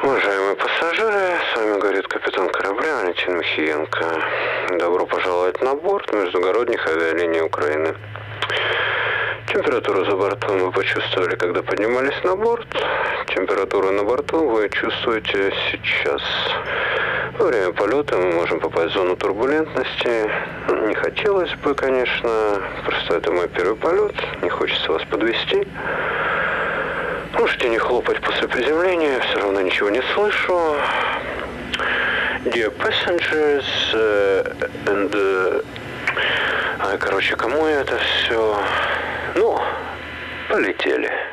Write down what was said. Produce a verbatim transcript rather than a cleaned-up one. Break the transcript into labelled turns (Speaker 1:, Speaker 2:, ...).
Speaker 1: Уважаемые пассажиры, с вами говорит капитан корабля Валентин Михиенко. Добро пожаловать на борт междугородних авиалиний Украины. Температуру за бортом вы почувствовали, когда поднимались на борт. Температуру на борту вы чувствуете сейчас. Во время полета мы можем попасть в зону турбулентности. Не хотелось бы, конечно, просто это мой первый полет. Не хочется вас подвести. Можете не хлопать после приземления, все равно ничего не слышу. Dear passengers, uh, and... Uh, а, короче, кому это все? Ну, полетели.